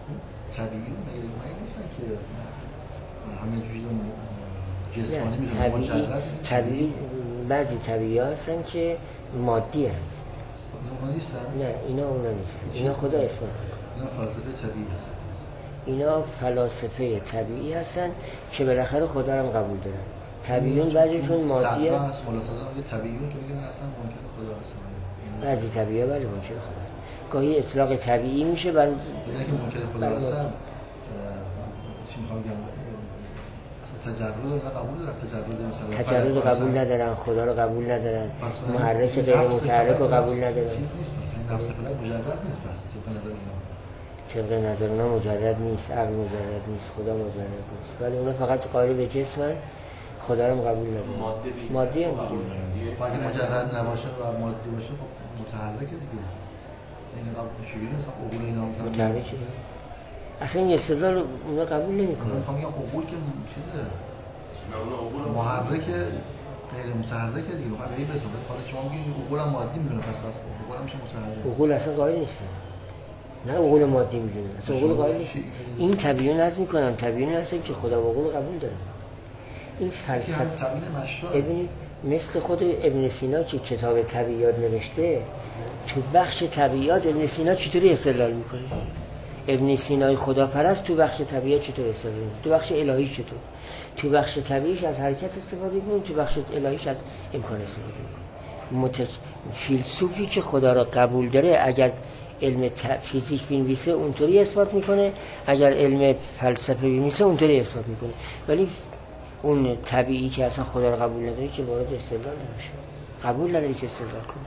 طبیعی مگه نیستن که همه جوری جسمانی میتونه مجرد طبیعی بعضی طبیعی هستن که مادی هستن. اونا نیستن؟ نه اونا نیستن. اینا خدا اثبات اینا فلسفه طبیعی هستن. اینا فلاسفه طبیعی هستن که بالاخره خدا رو هم قبول دارن. طبیعیون بعضیشون مادیه. هست ملاحظه میگه طبیعیون که میگن اصلا ممکن خدا هستن. بعضی طبیعی‌ها ولی ممکن خدا. گاهی اطلاق طبیعی میشه بر یعنی که ممکن خدا هستن. چی میخوام بگم؟ اصلا تجرد رو قبول دارن، تجرد قبول ندارن، خدا رو قبول ندارن، محرک غیر متحرک رو قبول ندارن. چیز نیست پس این نفس فلک مجرد نیست پس طبق نظر اونا مجرد نیست، عقل مجرد نیست، خدا مجرد نیست، ولی اونا فقط قائل به جسمن، خدا رو قبول ندارن. مادی هم دیگه اگه مجرد نباشه و مادی باشه خب متحرکه دیگه. این شویی مثلا عقول اینا مثلا متحرکه. اصلا این استدلال رو اونا قبول نمی‌کنن. میخوام بگم عقول که چیزه محرک غیر متحرکه دیگه. میخوام بگم مثلا حالا شما میگید عقول هم مادی میدونه پس عقول هم میشه متحرک. عقول اصلا قائل نیستن. نه عقول مادی میدونه. اصلا عقول قائل نیست. این طبیعی نظم می‌کنم. طبیعی هست که خدا و عقول قبول داره. این فلسفه ببینید مثل خود ابن سینا که کتاب طبیعیات نوشته، تو بخش طبیعیات ابن سینا چطوری استدلال میکنه؟ ابن سینای خداپرست تو بخش طبیعیات چطور استفاده میکنه؟ تو بخش الهی چطور؟ تو بخش طبیعیش از حرکت استفاده میکنه، تو بخش الهیش از امکان استفاده میکنه. فیلسوفی که خدا را قبول داره اگر علم فیزیک بنویسه اونطوری اثبات میکنه، اگر علم فلسفه بنویسه اونطوری اثبات میکنه، ولی اون طبیعی که اصلا خدا را قبول نداره که وارد استدلال نمیشه، قبول نداره که استدلال کنه.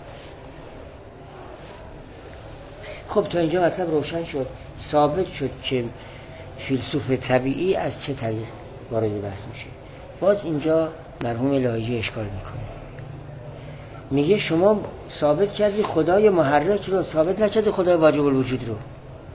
خب تا اینجا مطلب روشن شد، ثابت شد که فیلسوف طبیعی از چه طریق وارد بحث میشه. باز اینجا مرحوم لاهیجی اشکال میکنه، میگه شما ثابت کردی خدای محرک رو، ثابت نکردی خدای واجب الوجود رو.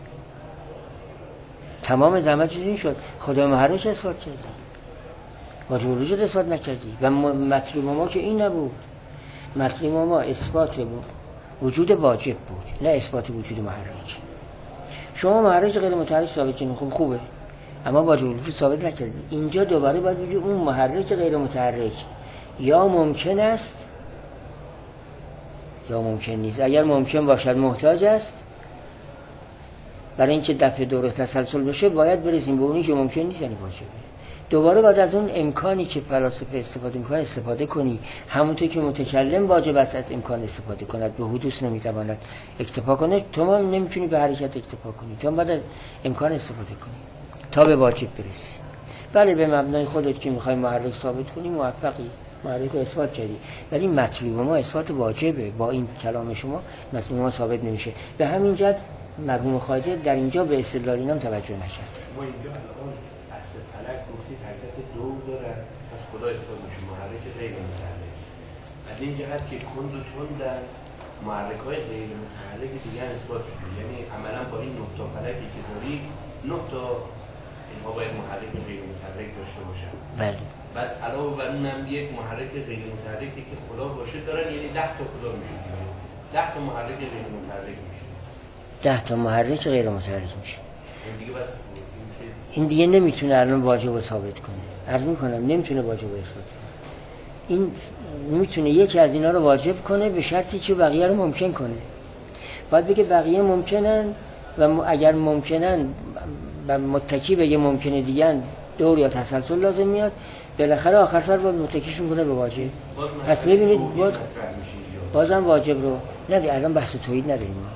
تمام زحمت این شد خدای محرک اثبات کردی، واجب الوجود اثبات نکردی. و مطلوب ما که این نبود، مطلوب ما اثبات بود وجود واجب بود، نه اثبات وجود محرک. شما محرک غیر متحرک ثابت کردید، خب خوبه، اما واجب الوجود ثابت نکردید. اینجا دوباره باید بگید اون محرک غیر متحرک یا ممکن است یا ممکن نیست. اگر ممکن باشد محتاج است، برای اینکه دفع دور تسلسل بشه باید برسیم به اونی که ممکن نیست، یعنی واجبه. دوباره بعد از اون امکانی که فلاسفه استفاده میکنه استفاده کنی، همونطور که متکلم واجب است از امکان استفاده کند، به حدوث نمیتواند اکتفا کنه، تو هم نمیتونی به حرکت اکتفا کنی، تو هم باید از امکان استفاده کنی تا به واجب برسی. بله به مبنای خودت که میخوای محرک ثابت کنی موفقی، محرک رو اثبات کردی، ولی مطلوب ما اثبات واجبه. با این کلام شما مطلوب ما ثابت نمیشه. به همین جهت مرحوم خواجه در اینجا به استدلال اینام توجه نکرد. ما اینجا الان اصل فلک گفتید حرکت دور داره، پس خدا اثبات میشه محرک غیر متحرک. از این جهت که کند و تندن محرک‌های غیر متحرک دیگه اثبات شده، یعنی عملا با این 9 تا فلکی که داری 9 تا اینها باید محرک غیر متحرک داشته باشن. بله. بعد علاوه بر اونم یک محرک غیر متحرکی که خدا باشه دارن، یعنی 10 تا خدا میشه دیگه. 10 تا محرک غیر متحرک میشه. 10 تا محرک غیر متحرک میشه. این دیگه نمیتونه الان واجب رو ثابت کنه. عرض میکنم نمیتونه واجب رو اثبات کنه. این میتونه یکی از اینا رو واجب کنه به شرطی که بقیه رو ممکن کنه. باید بگه بقیه ممکنن و اگر ممکنن و متکی به یه ممکنه دیگه دور یا تسلسل لازم میاد، بالاخره آخر سر باید متکیشون کنه به واجب. پس میبینید بازم واجب رو ندید. الان بحث توحید نداریم ما.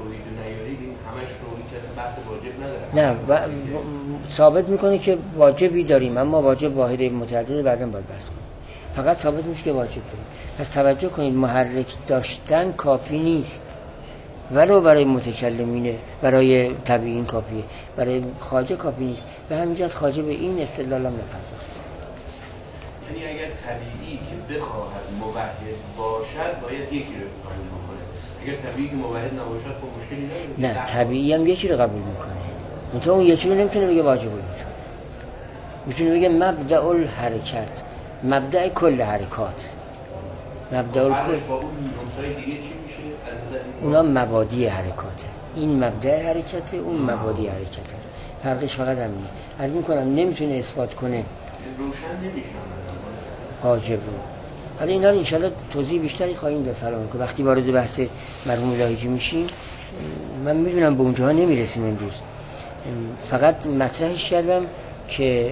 نه ثابت میکنه که واجبی داریم، اما واجب واحد متعدد بعداً باید بحث کنیم. فقط ثابت میشه که واجب داریم. پس توجه کنید محرک داشتن کافی نیست، ولو برای متکلمینه، برای طبیعیین کافیه، برای خواجه کافی نیست. به همین جهت خواجه به این استدلال هم نپرداخت. یعنی اگر طبیعی که بخواهد موحد باشد باید یکی رو قبول بکنه، اگر طبیعی که موحد نباشد خب مشکلی نداره. نه طبیعی هم یکی رو قبول میکنه، منتها اون یکی رو نمیتونه بگه واجب الوجود، میتونه بگه مبدأ الحرکت، مبدأ کل حرکات، مبدأ کل. با اون نمسای دیگه چی میشه؟ اونا مبادی حرکاته. این مبدأ حرکته، اون مبادی حرکته. فرقش فقط همینه. از این کنم نمیتونه اثبات کنه روشن نمیشه حاجب رو. حالا اینا رو انشاءالله توضیح بیشتری خواهیم داد سلام که وقتی وارد بحث مرحوم لاهیجی میشیم. من میدونم به اونجاها نمیرسیم امروز، فقط مطرحش کردم که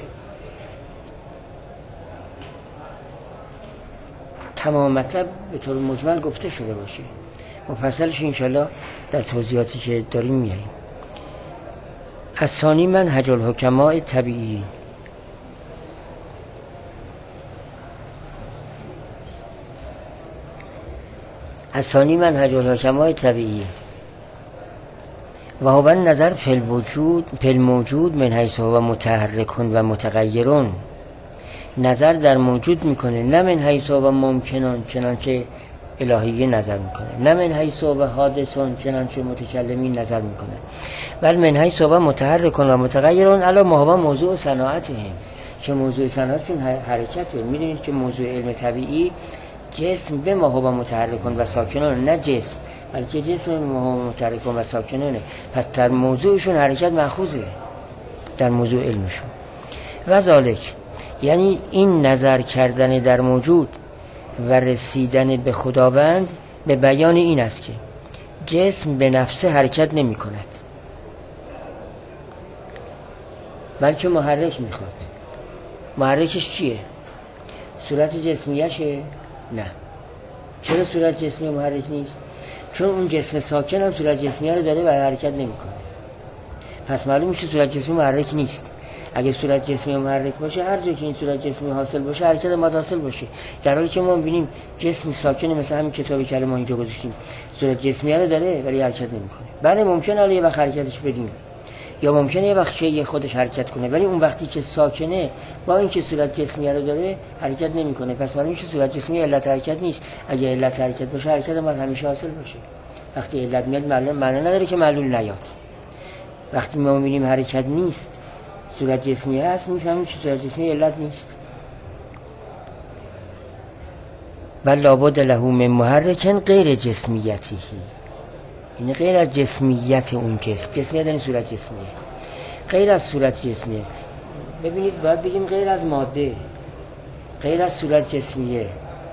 تمام مطلب به طور مجمل گفته شده باشه. مفصلش انشاءالله در توضیحاتی که داریم میاریم. از ثانی منهج الحکماء طبیعی. از ثانی منهج الحکماء طبیعی و هو نظر فی الموجود من حیث هو متحرک و متغیرون. نظر در موجود میکنه، نه من حیث هو ممکنون چنانچه الهیه نظر میکنه، نه من حیث هو حادثون چنانچه متکلمین نظر میکنه، بل من حیث هو متحرک و متغیرون علی ما هو موضوع صناعتهم، که موضوع صناعتشون حرکته. میدونید که موضوع علم طبیعی جسم به ما هو متحرک و ساکنون، نه جسم بلکه جسم به ما هو متحرک و ساکنونه. پس در موضوعشون حرکت مأخوذه، در موضوع علمشون. و ذالک یعنی این نظر کردن در موجود و رسیدن به خداوند به بیان این است که جسم به نفسه حرکت نمی کند بلکه محرک میخواد. محرکش چیه؟ صورت جسمیشه؟ نه. چرا صورت جسمی محرک نیست؟ چون اون جسم ساکن هم صورت جسمیه رو داره و حرکت نمیکنه. پس معلوم میشه صورت جسمی محرک نیست. اگه صورت جسمی محرک باشه، هر جا که این صورت جسمی حاصل باشه حرکت ما حاصل باشه. در حالی که ما می‌بینیم جسم ساکنه، مثلا همین کتابی که ما اینجا گذاشتیم صورت جسمیه رو داره ولی حرکت نمیکنه. بله ممکنه یه وقت حرکتش بدیم، یا ممکنه یه وقت شیء خودش حرکت کنه، ولی اون وقتی که ساکنه با اینکه صورت جسمیه رو داره حرکت نمیکنه. پس معلومه که صورت جسمی علت حرکت نیست. اگه علت حرکت باشه حرکت ما همیشه حاصل باشه. وقتی علت میاد معنا نداره که معلول نیاد. وقتی ما می‌بینیم حرکت نیست، صورت جسمی هست، میفهمیم که صورت جسمی علت نیست. بل لابد له من محرک غیر جسمیته، یعنی غیر از جسمیت اون جسم. جسمیت یعنی صورت جسمیه، غیر از صورت جسمیه. ببینید باید بگیم غیر از ماده، غیر از صورت جسمیه.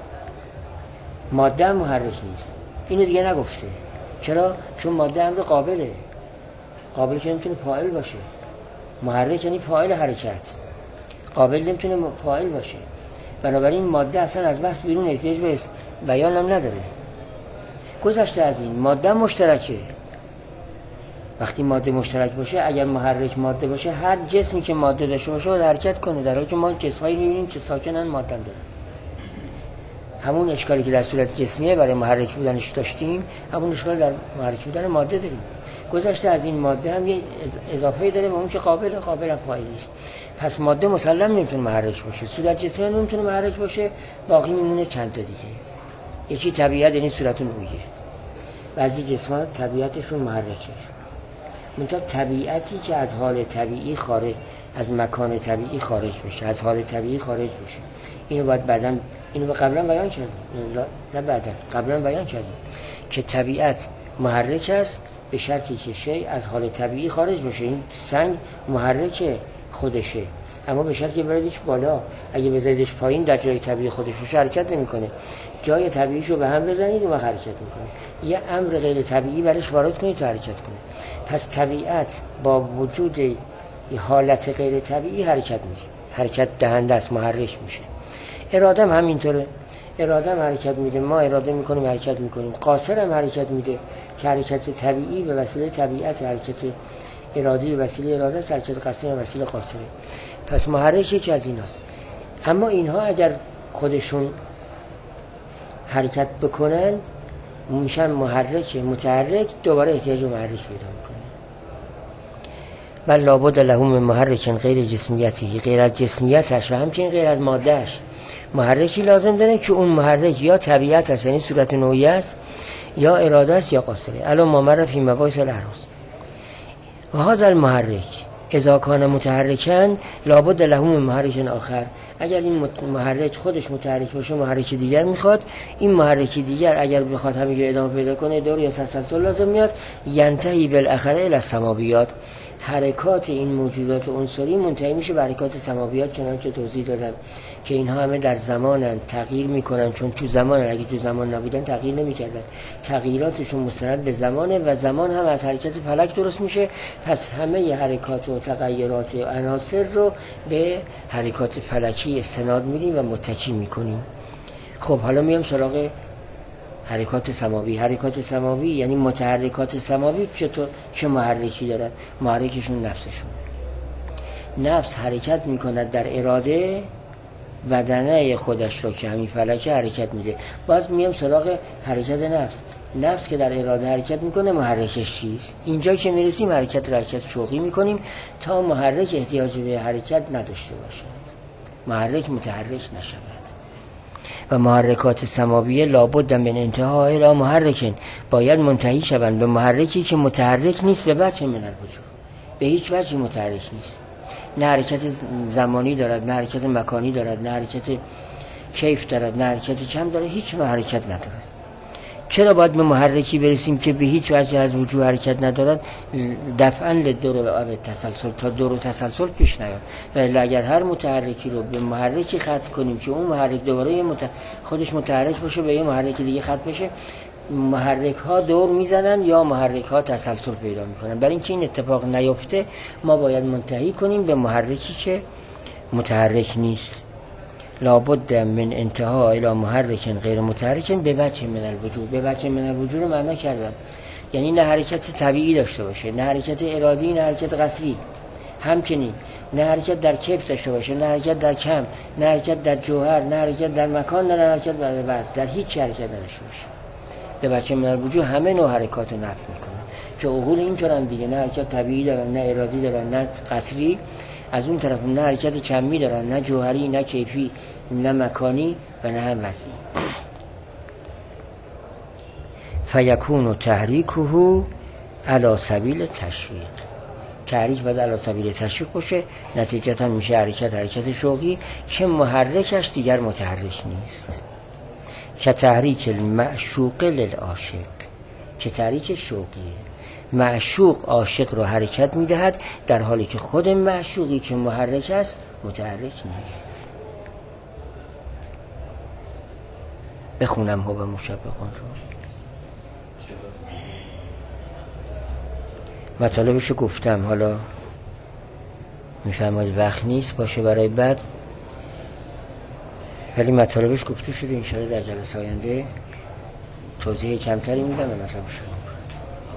ماده هم محرک نیست. اینو دیگه نگفته. چرا؟ چون ماده هم قابله. قابل که نمیتونه فاعل باشه. محرک یعنی فاعل حرکت، قابل نمیتونه فاعل باشه. بنابراین ماده اصلا از بحث بیرون، احتیاج به بیان هم نداره. گذشته از این ماده مشترکه. وقتی ماده مشترک باشه، اگر محرک ماده باشه، هر جسمی که ماده داشته باشه باید حرکت کنه. در حالی که ما جسمایی می‌بینیم که ساکنن، ماده دارن. همون اشکالی که در صورت جسمیه برای محرک بودنش داشتیم، همون اشکال در محرک بودن ماده داریم. گذشته از این ماده هم یه اضافه داره به اون که قابل فاعل نیست. پس ماده مسلم نمیتونه محرک باشه، صورت جسمی نمیتونه محرک باشه. باقی میمونه چند تا دیگه. یکی طبیعت، یعنی صورت نوعیه. بعضی جسم‌ها طبیعتشون محرکه. منتها طبیعتی که از حال طبیعی خارج، از مکان طبیعی خارج بشه، از حال طبیعی خارج بشه. اینو باید بعداً، اینو قبلا بیان کردیم، نه بعداً، قبلا بیان کردیم که طبیعت محرک است به شرطی که شی از حال طبیعی خارج بشه. این سنگ محرک خودشه، اما به شرطی که بردیش بالا. اگه بذاریدش پایین در جای طبیعی خودش باشه حرکت نمیکنه. جای طبیعیشو به هم بزنید و حرکت میکنه. یه امر غیر طبیعی برش وارد کنید تا حرکت کنه. پس طبیعت با وجود حالت غیر طبیعی حرکت دهنده است، محرک میشه. اراده هم همینطوره. اراده هم حرکت میده، ما اراده میکنیم حرکت میکنیم. قاصر هم حرکت میده که حرکت طبیعی به وسیله طبیعت، حرکت ارادی به وسیله اراده است، حرکت قاصر به وسیله قاصره. پس محرک یکی از ایناست. اما اینها اگر خودشون حرکت بکنند میشن محرک، متحرک، دوباره احتیاج به محرک پیدا میکنه. بل لابد له من محرک غیر جسمیتی، غیر از جسمیتش و همچنین غیر از مادهش محرکی لازم داره که اون محرک یا طبیعت است، یعنی صورت نوعی است، یا اراده است، یا قاصره. الان ما مر فی مباحث الاحراز و هذا المحرک اذا کان متحرکا لابد له من محرک آخر. اگر این محرک خودش متحرک باشه محرک دیگر میخواد، این محرک دیگر اگر بخواد همینجا ادامه پیدا کنه دور یا تسلسل لازم میاد، ینتهی بالاخره الی السماویات. حرکات این موجودات عنصری منتهی میشه به حرکات سماویات، چنانچه توضیح دادم که اینها همه در زمانن، تغییر میکنن، چون تو زمانن، اگه تو زمان نبودن تغییر نمیکردن، تغییراتشون مستند به زمانه و زمان هم از حرکت فلک درست میشه. پس همه ی حرکات و تغییرات عناصر رو به حرکات فلکی استناد میدیم و متکی میکنیم. خب حالا میام سراغ حرکات سماوی. حرکات سماوی یعنی متحرکات سماوی چه محرکی دارن؟ محرکشون نفسشون. نفس حرکت میکند در اراده بدنه خودش رو که همین فلکه حرکت میده. باز میام سراغ حرکت نفس. نفس که در اراده حرکت میکنه محرکش چیست؟ اینجا که میرسیم حرکت شوقی میکنیم تا محرک احتیاج به حرکت نداشته باشه، محرک متحرک نشود. و محرکات سماویه لابد من انتها الی محرکن، باید منتهی شوند به محرکی که متحرک نیست به وجه من الوجود، به هیچ وجه متحرک نیست، نه حرکت زمانی دارد، نه حرکت مکانی دارد، نه حرکت کیف دارد، نه حرکت کم دارد، هیچ نوع حرکت ندارد. چرا باید به محرکی برسیم که به هیچ وجه از وجود حرکت ندارد؟ دفعاً لدور و تسلسل، تا دور و تسلسل پیش نیاد. ولی اگر هر متحرکی رو به محرکی ختم کنیم که اون محرک دوباره خودش متحرک باشه به یه محرک دیگه ختم بشه، محرک ها دور میزنن یا محرک ها تسلسل پیدا میکنن. برای اینکه این اتفاق نیفته ما باید منتهی کنیم به محرکی که متحرک نیست. لابد من انتها الی محرک غیر متحرک به وجه من الوجود. به وجه من الوجود رو معنا کردم، یعنی نه حرکت طبیعی داشته باشه، نه حرکت ارادی، نه حرکت قصری، همچنین نه حرکت در کیف داشته باشه، نه حرکت در کم، نه حرکت در جوهر، نه حرکت در مکان، نه حرکت در وضع، در هیچ حرکت نداشته باشه. به وجه من الوجود همه نوع حرکات نفی میکنه که عقول اینطورن دیگه، نه حرکت طبیعی دارن، نه ارادی دارن، نه قصری، از اون طرف نه حرکت کمی دارن، نه جوهری، نه کیفی، نه مکانی و نه هم وضعی. فیکون تحریکه علی سبیل تشویق. تحریک باید علی سبیل تشویق باشه، نتیجتا میشه حرکت شوقی که محرکش دیگر متحرک نیست. که تحریک المعشوق للعاشق، که تحریک شوقیه. معشوق عاشق رو حرکت میدهد در حالی که خود معشوقی که محرک است متحرک نیست. بخونم هو مشبقان رو، مطالبشو گفتم، حالا میفرماید وقت نیست باشه برای بعد، ولی مطالبش گفته شده. انشاءالله در جلسه آینده توضیح کمتری میدم به مطلبشو.